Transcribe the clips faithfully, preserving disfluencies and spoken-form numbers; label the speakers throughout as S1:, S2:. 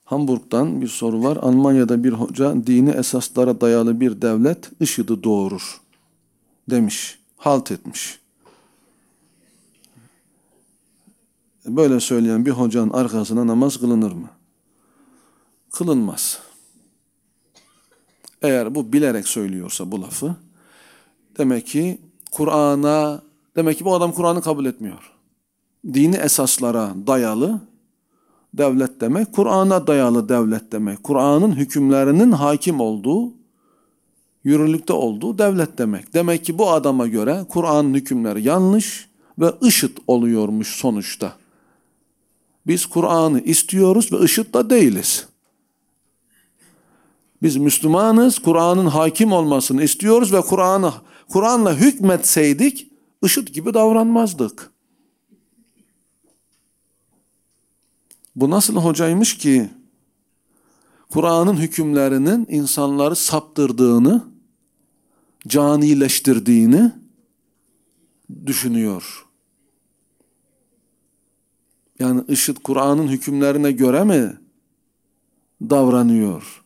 S1: Hamburg'dan bir soru var. Almanya'da bir hoca dini esaslara dayalı bir devlet IŞİD'i doğurur demiş. Halt etmiş. Böyle söyleyen bir hocanın arkasına namaz kılınır mı? Kılınmaz. Eğer bu bilerek söylüyorsa bu lafı, demek ki Kur'an'a, demek ki bu adam Kur'an'ı kabul etmiyor. Dini esaslara dayalı devlet demek, Kur'an'a dayalı devlet demek. Kur'an'ın hükümlerinin hakim olduğu, yürürlükte olduğu devlet demek. Demek ki bu adama göre Kur'an'ın hükümleri yanlış ve IŞİD oluyormuş sonuçta. Biz Kur'an'ı istiyoruz ve IŞİD'de değiliz. Biz Müslümanız, Kur'an'ın hakim olmasını istiyoruz ve Kur'an'ı Kur'an'la hükmetseydik IŞİD gibi davranmazdık. Bu nasıl hocaymış ki Kur'an'ın hükümlerinin insanları saptırdığını, canileştirdiğini düşünüyor. Yani IŞİD Kur'an'ın hükümlerine göre mi davranıyor?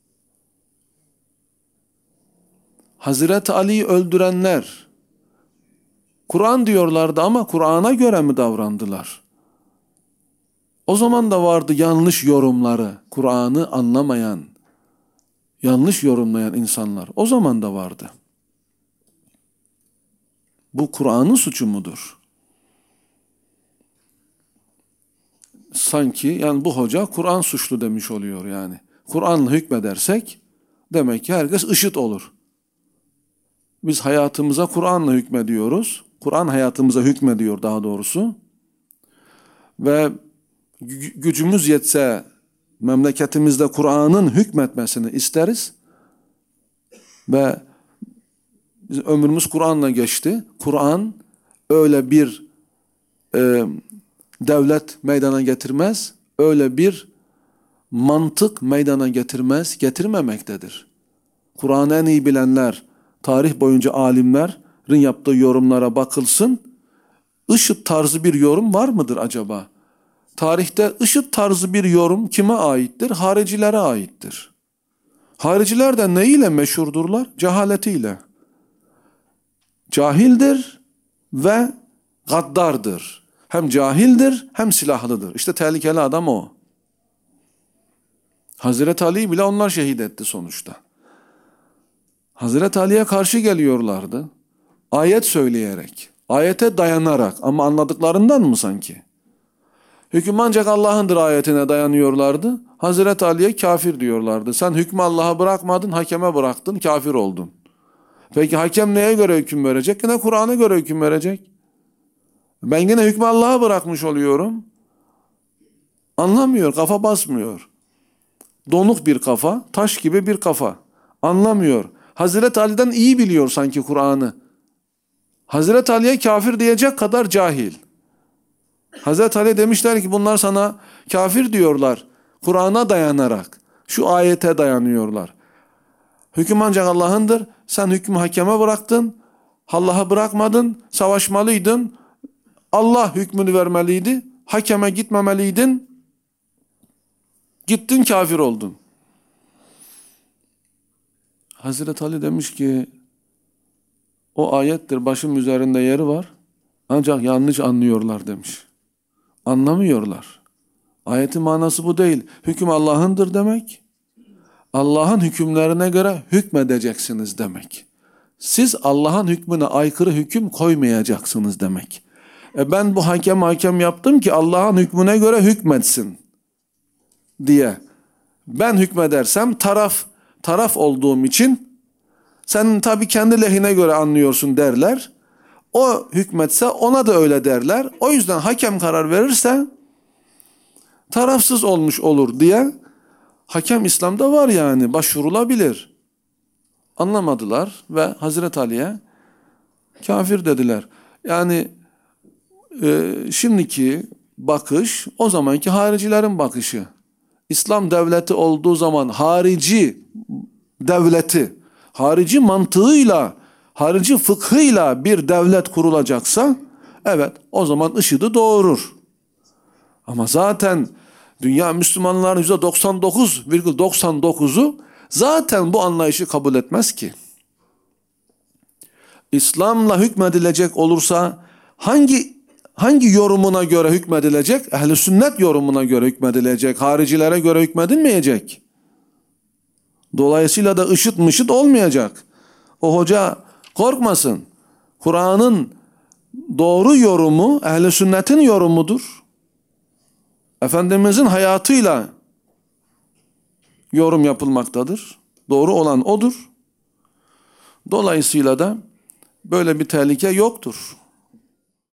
S1: Hazreti Ali'yi öldürenler Kur'an diyorlardı ama Kur'an'a göre mi davrandılar? O zaman da vardı yanlış yorumları, Kur'an'ı anlamayan, yanlış yorumlayan insanlar. O zaman da vardı. Bu Kur'an'ın suçu mudur? Sanki yani bu hoca Kur'an suçlu demiş oluyor yani. Kur'an'la hükmedersek demek ki herkes IŞİD olur. Biz hayatımıza Kur'an'la hükmediyoruz. Kur'an hayatımıza hükmediyor daha doğrusu. Ve gücümüz yetse memleketimizde Kur'an'ın hükmetmesini isteriz. Ve bizim ömrümüz Kur'an'la geçti. Kur'an öyle bir e, devlet meydana getirmez. Öyle bir mantık meydana getirmez, getirmemektedir. Kur'an'ı en iyi bilenler, tarih boyunca alimlerin yaptığı yorumlara bakılsın. IŞİD tarzı bir yorum var mıdır acaba? Tarihte IŞİD tarzı bir yorum kime aittir? Haricilere aittir. Hariciler de neyle meşhurdurlar? Cehaletiyle. Cahildir ve gaddardır. Hem cahildir hem silahlıdır. İşte tehlikeli adam o. Hazreti Ali bile onlar şehit etti sonuçta. Hazreti Ali'ye karşı geliyorlardı. Ayet söyleyerek, ayete dayanarak ama anladıklarından mı sanki? Hüküm ancak Allah'ındır ayetine dayanıyorlardı. Hazreti Ali'ye kafir diyorlardı. Sen hükmü Allah'a bırakmadın, hakeme bıraktın, kafir oldun. Peki hakem neye göre hüküm verecek? Yine Kur'an'a göre hüküm verecek. Ben yine hükmü Allah'a bırakmış oluyorum. Anlamıyor, kafa basmıyor. Donuk bir kafa, taş gibi bir kafa. Anlamıyor. Hazreti Ali'den iyi biliyor sanki Kur'an'ı. Hazreti Ali'ye kafir diyecek kadar cahil. Hazreti Ali demişler ki bunlar sana kafir diyorlar. Kur'an'a dayanarak. Şu ayete dayanıyorlar. Hüküm ancak Allah'ındır. Sen hükmü hakeme bıraktın. Allah'a bırakmadın. Savaşmalıydın. Allah hükmünü vermeliydi. Hakeme gitmemeliydin. Gittin kafir oldun. Hazreti Ali demiş ki o ayettir, başım üzerinde yeri var. Ancak yanlış anlıyorlar demiş. Anlamıyorlar. Ayetin manası bu değil. Hüküm Allah'ındır demek. Allah'ın hükümlerine göre hükmedeceksiniz demek. Siz Allah'ın hükmüne aykırı hüküm koymayacaksınız demek. E ben bu hakem hakem yaptım ki Allah'ın hükmüne göre hükmetsin diye. Ben hükmedersem taraf taraf olduğum için sen tabii kendi lehine göre anlıyorsun derler. O hükmetse ona da öyle derler. O yüzden hakem karar verirse tarafsız olmuş olur diye hakem İslam'da var yani, başvurulabilir. Anlamadılar ve Hazreti Ali'ye kafir dediler. Yani e, şimdiki bakış o zamanki haricilerin bakışı. İslam devleti olduğu zaman harici devleti, harici mantığıyla, harici fıkhıyla bir devlet kurulacaksa evet o zaman IŞİD'i doğurur. Ama zaten Dünya Müslümanların yüzde doksan dokuz virgül doksan dokuzu zaten bu anlayışı kabul etmez ki. İslam'la hükmedilecek olursa hangi hangi yorumuna göre hükmedilecek? Ehl-i sünnet yorumuna göre hükmedilecek. Haricilere göre hükmedilmeyecek. Dolayısıyla da ışıt mışıt olmayacak. O hoca korkmasın. Kur'an'ın doğru yorumu ehl-i sünnetin yorumudur. Efendimizin hayatıyla yorum yapılmaktadır. Doğru olan odur. Dolayısıyla da böyle bir tehlike yoktur.